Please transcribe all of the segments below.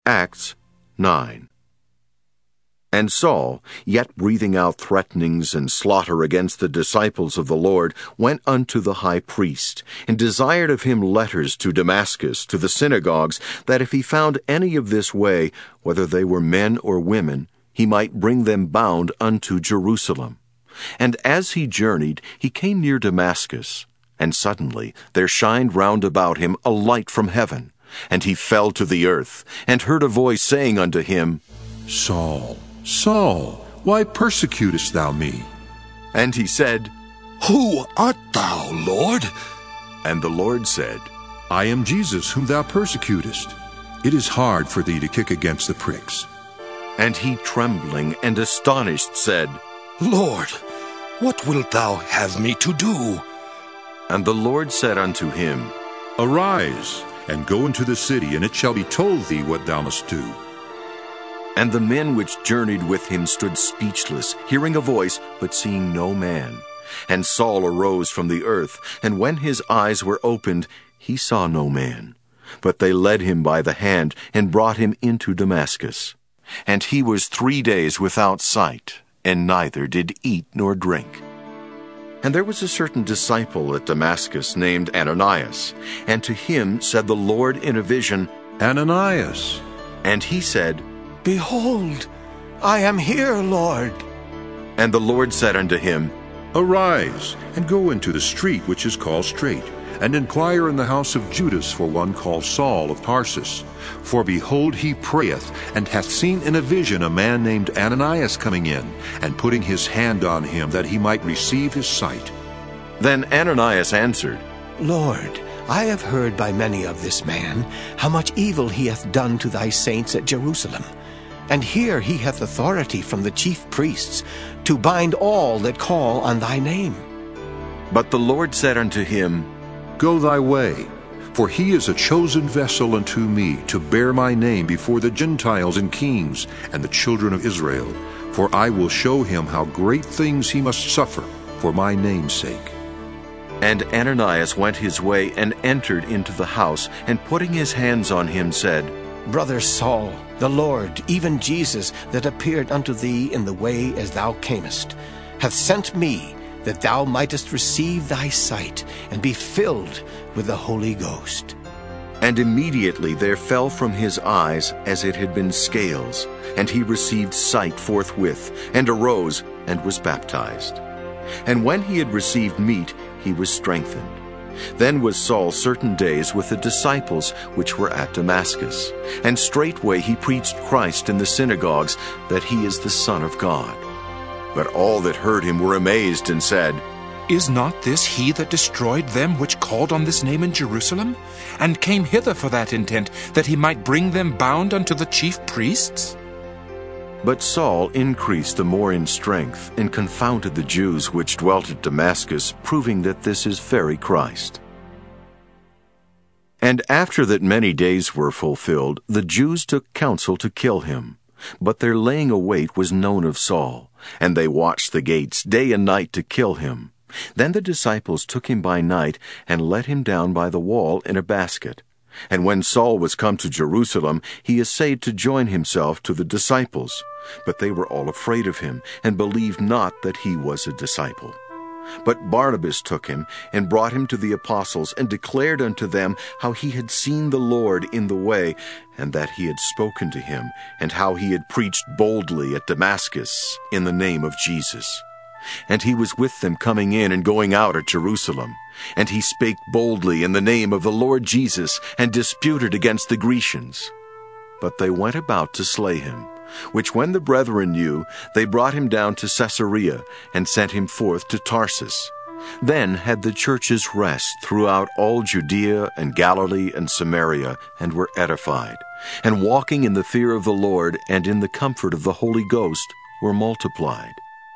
Acts 9. And Saul, yet breathing out threatenings and slaughter against the disciples of the Lord, went unto the high priest, and desired of him letters to Damascus, to the synagogues, that if he found any of this way, whether they were men or women, he might bring them bound unto Jerusalem. And as he journeyed, he came near Damascus, and suddenly there shined round about him a light from heaven. And he fell to the earth, and heard a voice saying unto him, Saul, Saul, why persecutest thou me? And he said, Who art thou, Lord? And the Lord said, I am Jesus whom thou persecutest. It is hard for thee to kick against the pricks. And he, trembling and astonished, said, Lord, what wilt thou have me to do? And the Lord said unto him, Arise, and go into the city, and it shall be told thee what thou must do. And the men which journeyed with him stood speechless, hearing a voice, but seeing no man. And Saul arose from the earth, and when his eyes were opened, he saw no man. But they led him by the hand, and brought him into Damascus. And he was 3 days without sight, and neither did eat nor drink. And there was a certain disciple at Damascus named Ananias, and to him said the Lord in a vision, Ananias. And he said, Behold, I am here, Lord. And the Lord said unto him, Arise, and go into the street which is called Straight, and inquire in the house of Judas for one called Saul of Tarsus. For behold, he prayeth, and hath seen in a vision a man named Ananias coming in, and putting his hand on him, that he might receive his sight. Then Ananias answered, Lord, I have heard by many of this man how much evil he hath done to thy saints at Jerusalem. And here he hath authority from the chief priests to bind all that call on thy name. But the Lord said unto him, Go thy way, for he is a chosen vessel unto me, to bear my name before the Gentiles and kings and the children of Israel. For I will show him how great things he must suffer for my name's sake. And Ananias went his way, and entered into the house, and putting his hands on him said, Brother Saul, the Lord, even Jesus, that appeared unto thee in the way as thou camest, hath sent me, that thou mightest receive thy sight, and be filled with the Holy Ghost. And immediately there fell from his eyes as it had been scales, and he received sight forthwith, and arose, and was baptized. And when he had received meat, he was strengthened. Then was Saul certain days with the disciples which were at Damascus. And straightway he preached Christ in the synagogues, that he is the Son of God. But all that heard him were amazed, and said, Is not this he that destroyed them which called on this name in Jerusalem, and came hither for that intent, that he might bring them bound unto the chief priests? But Saul increased the more in strength, and confounded the Jews which dwelt at Damascus, proving that this is very Christ. And after that many days were fulfilled, the Jews took counsel to kill him. But their laying await was known of Saul, and they watched the gates day and night to kill him. Then the disciples took him by night, and let him down by the wall in a basket. And when Saul was come to Jerusalem, he essayed to join himself to the disciples. But they were all afraid of him, and believed not that he was a disciple. But Barnabas took him, and brought him to the apostles, and declared unto them how he had seen the Lord in the way, and that he had spoken to him, and how he had preached boldly at Damascus in the name of Jesus. And he was with them coming in and going out at Jerusalem. And he spake boldly in the name of the Lord Jesus, and disputed against the Grecians. But they went about to slay him, which when the brethren knew, they brought him down to Caesarea, and sent him forth to Tarsus. Then had the churches rest throughout all Judea and Galilee and Samaria, and were edified, and walking in the fear of the Lord and in the comfort of the Holy Ghost were multiplied.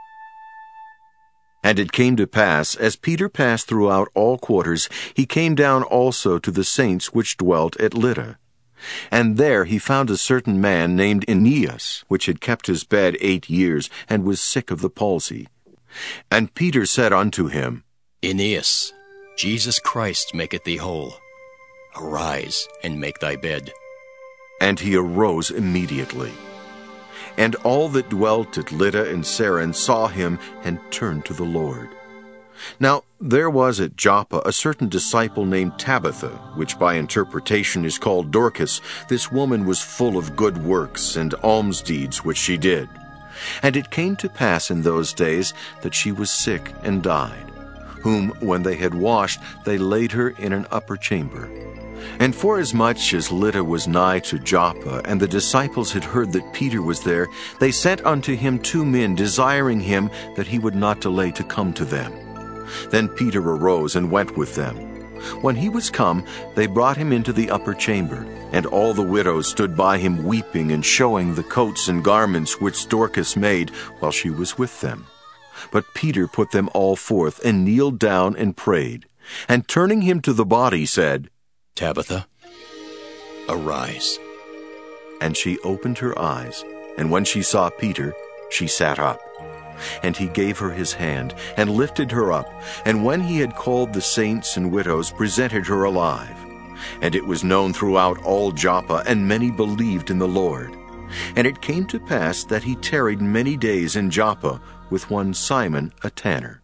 And it came to pass, as Peter passed throughout all quarters, he came down also to the saints which dwelt at Lydda. And there he found a certain man named Aeneas, which had kept his bed 8 years, and was sick of the palsy. And Peter said unto him, Aeneas, Jesus Christ maketh thee whole. Arise, and make thy bed. And he arose immediately. And all that dwelt at Lydda and Saron saw him and turned to the Lord. Now there was at Joppa a certain disciple named Tabitha, which by interpretation is called Dorcas. This woman was full of good works and alms deeds which she did. And it came to pass in those days that she was sick and died, whom when they had washed, they laid her in an upper chamber. And forasmuch as Lydda was nigh to Joppa, and the disciples had heard that Peter was there, they sent unto him 2 men, desiring him that he would not delay to come to them. Then Peter arose and went with them. When he was come, they brought him into the upper chamber, and all the widows stood by him weeping and showing the coats and garments which Dorcas made while she was with them. But Peter put them all forth, and kneeled down and prayed, and turning him to the body said, Tabitha, arise. And she opened her eyes, and when she saw Peter, she sat up. And he gave her his hand, and lifted her up, and when he had called the saints and widows, presented her alive. And it was known throughout all Joppa, and many believed in the Lord. And it came to pass that he tarried many days in Joppa with one Simon a tanner.